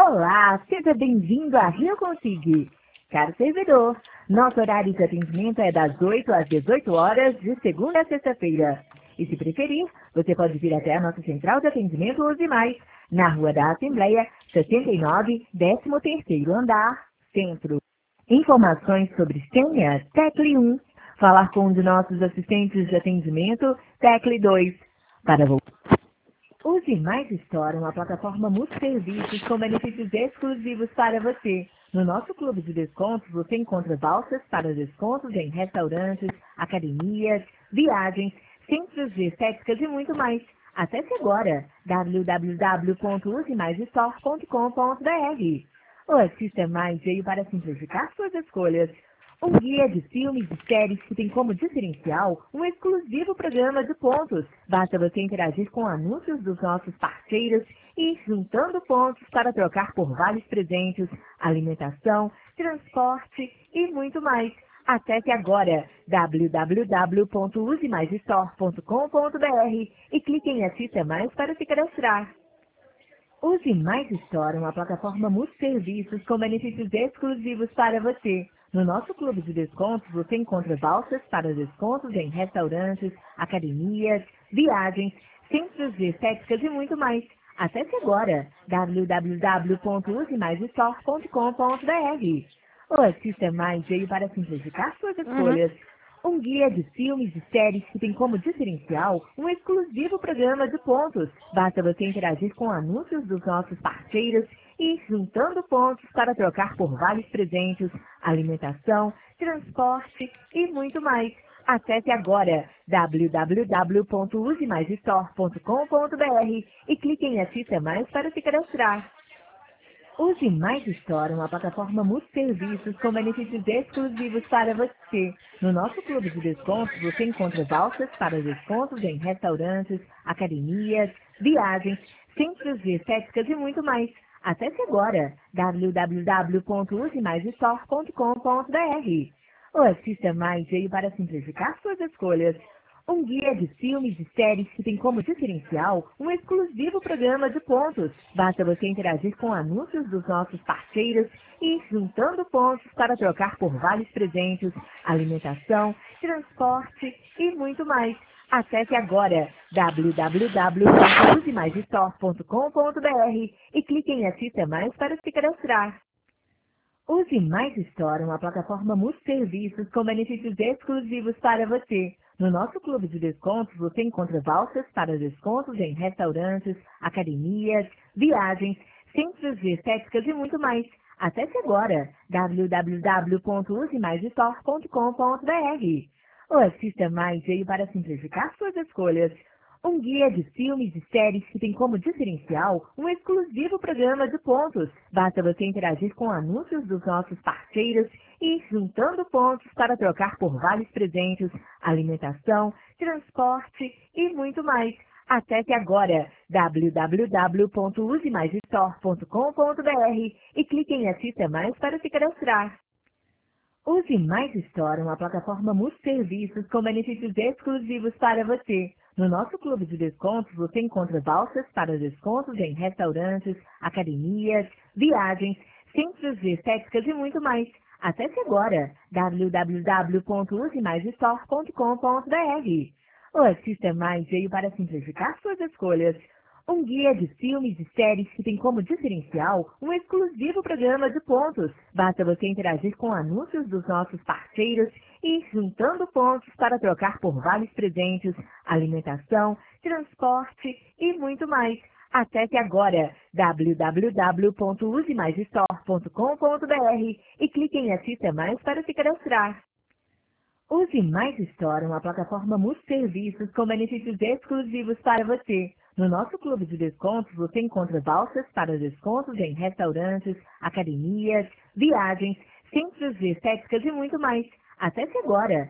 Olá, seja bem-vindo a Rio Consig. Caro servidor, nosso horário de atendimento é das 8 às 18 horas, de segunda a sexta-feira. E se preferir, você pode vir até a nossa central de atendimento Use Mais, na Rua da Assembleia, 69, 13º andar, Centro. Informações sobre senha, tecle 1. Falar com um de nossos assistentes de atendimento, tecle 2. Para voltar. Use Mais Store, uma plataforma multisserviços com benefícios exclusivos para você. No nosso clube de descontos, você encontra vouchers para descontos em restaurantes, academias, viagens, centros de estéticas e muito mais. Acesse agora www.usemaisstore.com.br. O Assista Mais veio para simplificar suas escolhas. Um guia de filmes e séries que tem como diferencial um exclusivo programa de pontos. Basta você interagir com anúncios dos nossos parceiros e ir juntando pontos para trocar por vários presentes, alimentação, transporte e muito mais. Acesse agora www.usemaisstore.com.br e clique em Assista Mais para se cadastrar. Use Mais Store, uma plataforma multisserviços com benefícios exclusivos para você. No nosso clube de descontos, você encontra vouchers para descontos em restaurantes, academias, viagens, centros de estéticas e muito mais. Acesse agora www.usemaisstore.com.br. O Assista Mais veio para simplificar suas escolhas. Um guia de filmes e séries que tem como diferencial um exclusivo programa de pontos. Basta você interagir com anúncios dos nossos parceiros e ir juntando pontos para trocar por vários presentes, alimentação, transporte e muito mais. Acesse agora www.usemaisstore.com.br e clique em Assista Mais para se cadastrar. Use Mais Store, uma plataforma multisserviços com benefícios exclusivos para você. No nosso clube de descontos, você encontra vouchers para descontos em restaurantes, academias, viagens, centros de estéticas e muito mais. Acesse agora www.usemaisstore.com.br. O Assista Mais veio para simplificar suas escolhas. Um guia de filmes e séries que tem como diferencial um exclusivo programa de pontos. Basta você interagir com anúncios dos nossos parceiros e ir juntando pontos para trocar por vários presentes, alimentação, transporte e muito mais. Acesse agora www.usemaisstore.com.br e clique em Assista Mais para se cadastrar. Use Mais Store, uma plataforma multisserviços com benefícios exclusivos para você. No nosso clube de descontos, você encontra vouchers para descontos em restaurantes, academias, viagens, centros de estéticas e muito mais. Acesse agora www.usemaisstore.com.br. O Assista Mais veio para simplificar suas escolhas. Um guia de filmes e séries que tem como diferencial um exclusivo programa de pontos. Basta você interagir com anúncios dos nossos parceiros e ir juntando pontos para trocar por vários presentes, alimentação, transporte e muito mais. Acesse agora www.usemaisstore.com.br e clique em Assista Mais para se cadastrar. Use Mais Store, uma plataforma multisserviços com benefícios exclusivos para você. No nosso clube de descontos, você encontra vouchers para descontos em restaurantes, academias, viagens, centros de estéticas e muito mais. Acesse agora www.usemaisstore.com.br. O Assista Mais veio para simplificar suas escolhas. Um guia de filmes e séries que tem como diferencial um exclusivo programa de pontos. Basta você interagir com anúncios dos nossos parceiros e ir juntando pontos para trocar por vários presentes, alimentação, transporte e muito mais. Acesse agora www.usemaisstore.com.br e clique em Assista Mais para se cadastrar. Use Mais Store, uma plataforma multisserviços com benefícios exclusivos para você. No nosso clube de descontos, você encontra vouchers para descontos em restaurantes, academias, viagens, centros de estéticas e muito mais. Acesse agora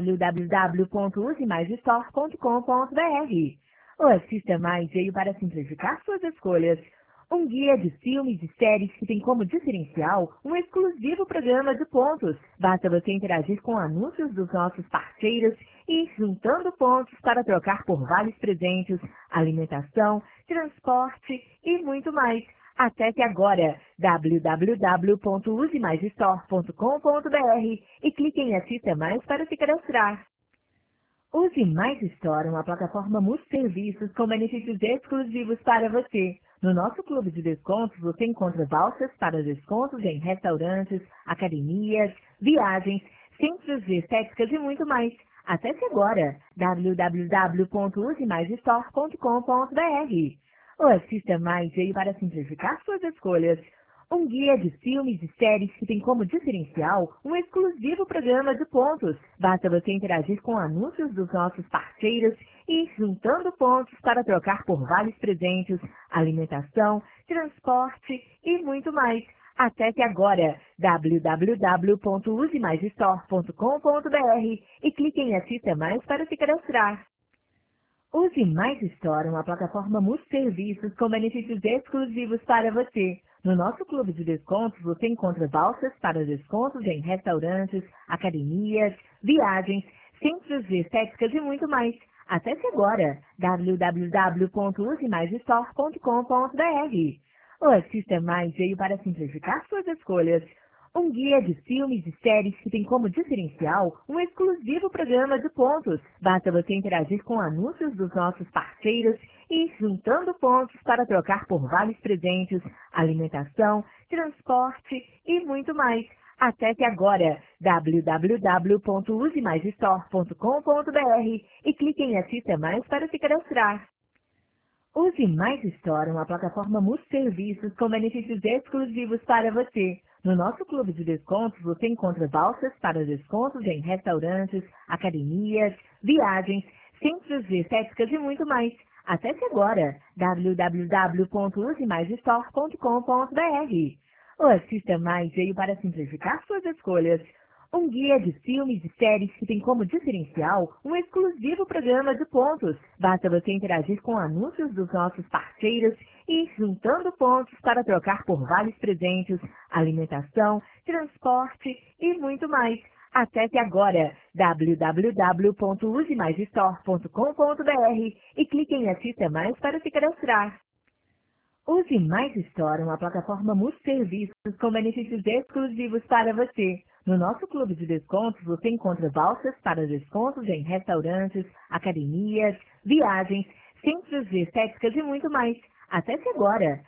www.usemaisstore.com.br. O Assista Mais veio para simplificar suas escolhas. Um guia de filmes e séries que tem como diferencial um exclusivo programa de pontos. Basta você interagir com anúncios dos nossos parceiros e ir juntando pontos para trocar por vários presentes, alimentação, transporte e muito mais. Acesse agora www.usemaisstore.com.br e clique em Assista Mais para se cadastrar. Use Mais Store, uma plataforma multi-serviços com benefícios exclusivos para você. No nosso clube de descontos, você encontra vouchers para descontos em restaurantes, academias, viagens, centros de estéticas e muito mais. Acesse agora www.usemaisstore.com.br. O Assista Mais veio para simplificar suas escolhas. Um guia de filmes e séries que tem como diferencial um exclusivo programa de pontos. Basta você interagir com anúncios dos nossos parceiros e ir juntando pontos para trocar por vales presentes, alimentação, transporte e muito mais. Acesse agora www.usemaisstore.com.br e clique em Assista Mais para se cadastrar. Use Mais Store, uma plataforma multi-serviços com benefícios exclusivos para você. No nosso clube de descontos, você encontra vouchers para descontos em restaurantes, academias, viagens, centros de estéticas e muito mais. Acesse agora www.usemaisstore.com.br. O Assista Mais veio para simplificar suas escolhas. Um guia de filmes e séries que tem como diferencial um exclusivo programa de pontos. Basta você interagir com anúncios dos nossos parceiros e ir juntando pontos para trocar por vales presentes, alimentação, transporte e muito mais. Acesse agora www.usemaisstore.com.br e clique em Assista Mais para se cadastrar. Use Mais Store, uma plataforma multi-serviços com benefícios exclusivos para você. No nosso clube de descontos, você encontra vouchers para descontos em restaurantes, academias, viagens, centros de estéticas e muito mais. Acesse agora www.usemaisstore.com.br. O Assista Mais veio para simplificar suas escolhas. Um guia de filmes e séries que tem como diferencial um exclusivo programa de pontos. Basta você interagir com anúncios dos nossos parceiros e ir juntando pontos para trocar por vales presentes, alimentação, transporte e muito mais. Acesse agora www.usemaisstore.com.br e clique em Assista Mais para se cadastrar. Use Mais Store, uma plataforma multi-serviços com benefícios exclusivos para você. No nosso clube de descontos, você encontra vouchers para descontos em restaurantes, academias, viagens, centros de estéticas e muito mais. Acesse agora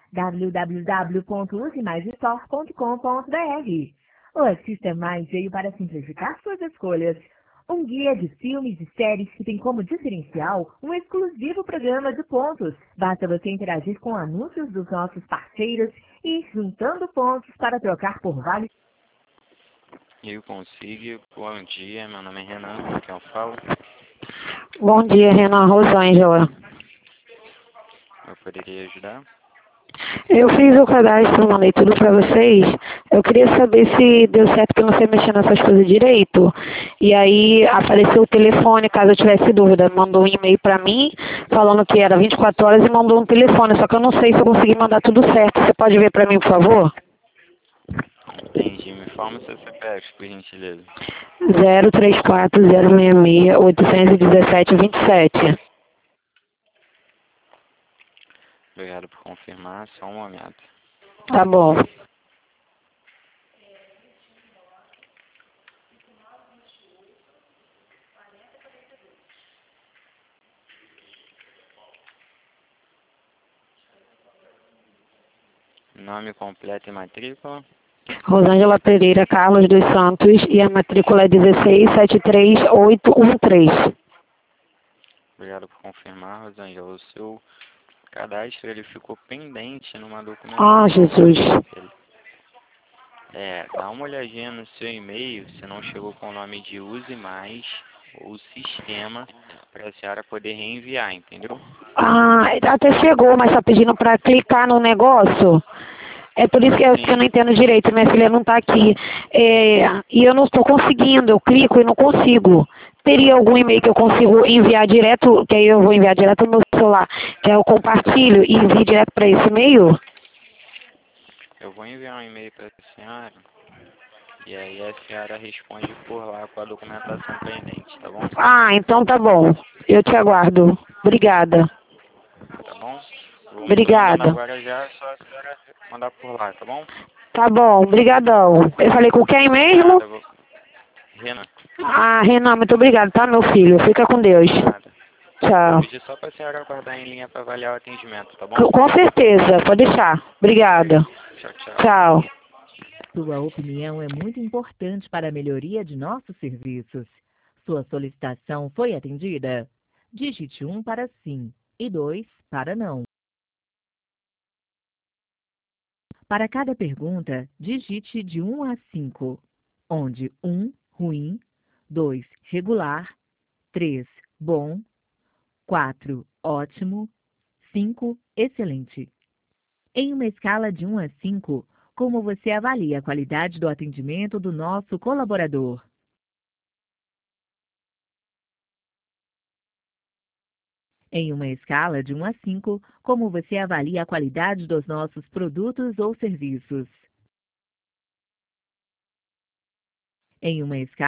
www.usemaisstore.com.br. O Assista Mais veio para simplificar suas escolhas. Um guia de filmes e séries que tem como diferencial um exclusivo programa de pontos. Basta você interagir com anúncios dos nossos parceiros e ir juntando pontos para trocar por vales. Eu consigo. Bom dia, meu nome é Renan, que eu falo. Bom dia, Renan. Rosângela. Eu poderia ajudar? Eu fiz o cadastro, mandei tudo para vocês. Eu queria saber se deu certo que eu não sei mexer nessas coisas direito. E aí apareceu o telefone, caso eu tivesse dúvida. Mandou um e-mail para mim, falando que era 24 horas e mandou um telefone. Só que eu não sei se eu consegui mandar tudo certo. Você pode ver para mim, por favor? Entendi. Me informa o seu CPF, por gentileza. 034-066-817-27. Obrigado por confirmar. Só um momento. Tá bom. Nome completo e matrícula. Rosângela Pereira Carlos dos Santos e a matrícula é 1673813. Obrigado por confirmar, Rosângela. O seu cadastro ele ficou pendente numa documentação. Ah, Jesus. Dá uma olhadinha no seu e-mail se não chegou com o nome de Use Mais ou Sistema para a senhora poder reenviar, entendeu? Ah, até chegou, mas tá pedindo para clicar no negócio. É por isso que eu não entendo direito, minha filha não está aqui. E eu não estou conseguindo, eu clico e não consigo. Teria algum e-mail que eu consigo enviar direto, que aí eu vou enviar direto no meu celular, que eu compartilho e envio direto para esse e-mail? Eu vou enviar um e-mail para a senhora e aí a senhora responde por lá com a documentação pendente, tá bom? Ah, então tá bom. Eu te aguardo. Obrigada. Tá bom? Vou Obrigada. agora já, só a senhora mandar por lá, tá bom? Tá bom, brigadão. Eu falei com quem mesmo? Nada, Renan. Ah, Renan, muito obrigado, tá, meu filho? Fica com Deus. Nada. Tchau. Vou pedir só pra senhora aguardar em linha pra avaliar o atendimento, tá bom? Com certeza, pode deixar. Obrigada. Tchau, tchau. Tchau. Sua opinião é muito importante para a melhoria de nossos serviços. Sua solicitação foi atendida? Digite 1 para sim e 2 para não. Para cada pergunta, digite de 1 a 5, onde 1, ruim, 2, regular, 3, bom, 4, ótimo, 5, excelente. Em uma escala de 1 a 5, como você avalia a qualidade do atendimento do nosso colaborador? Em uma escala de 1 a 5, como você avalia a qualidade dos nossos produtos ou serviços? Em uma escala